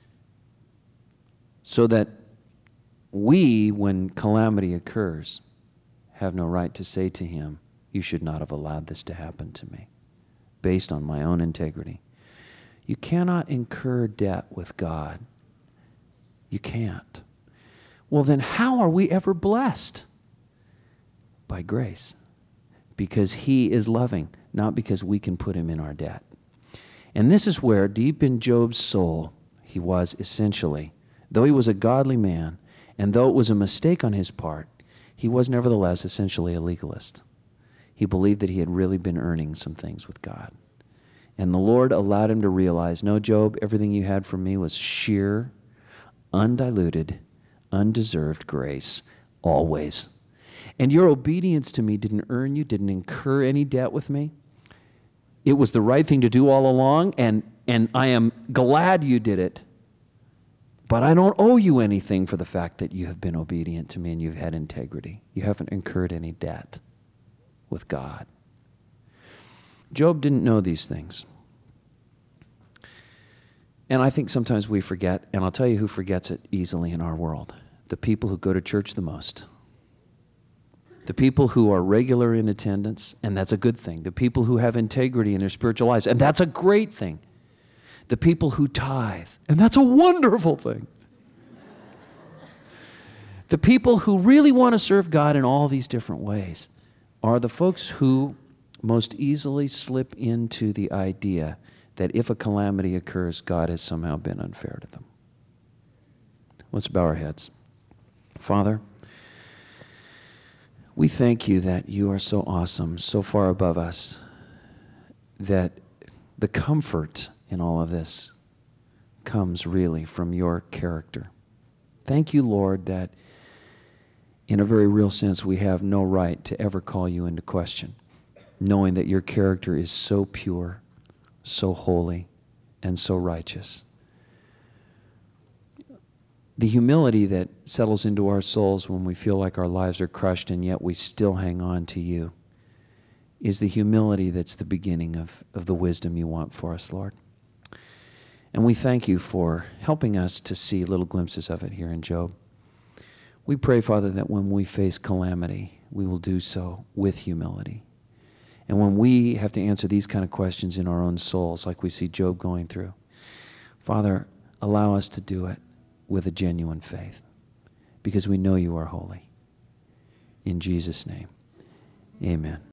So that we, when calamity occurs, have no right to say to him, "You should not have allowed this to happen to me," based on my own integrity. You cannot incur debt with God. You can't. Well, then how are we ever blessed? By grace. Because he is loving, not because we can put him in our debt. And this is where, deep in Job's soul, he was essentially, though he was a godly man, and though it was a mistake on his part, he was nevertheless essentially a legalist. He believed that he had really been earning some things with God. And the Lord allowed him to realize, "No, Job, everything you had from me was sheer, undiluted, undeserved grace, always. And your obedience to me didn't earn you, didn't incur any debt with me. It was the right thing to do all along, and I am glad you did it. But I don't owe you anything for the fact that you have been obedient to me and you've had integrity. You haven't incurred any debt with God." Job didn't know these things. And I think sometimes we forget, and I'll tell you who forgets it easily in our world. The people who go to church the most. The people who are regular in attendance, and that's a good thing. The people who have integrity in their spiritual lives, and that's a great thing. The people who tithe, and that's a wonderful thing. The people who really want to serve God in all these different ways are the folks who most easily slip into the idea that if a calamity occurs, God has somehow been unfair to them. Let's bow our heads. Father, we thank you that you are so awesome, so far above us, that the comfort in all of this comes really from your character. Thank you, Lord, that in a very real sense we have no right to ever call you into question, knowing that your character is so pure, so holy, and so righteous. The humility that settles into our souls when we feel like our lives are crushed and yet we still hang on to you is the humility that's the beginning of the wisdom you want for us, Lord. And we thank you for helping us to see little glimpses of it here in Job. We pray, Father, that when we face calamity, we will do so with humility. And when we have to answer these kind of questions in our own souls, like we see Job going through, Father, allow us to do it with a genuine faith, because we know you are holy. In Jesus' name, amen.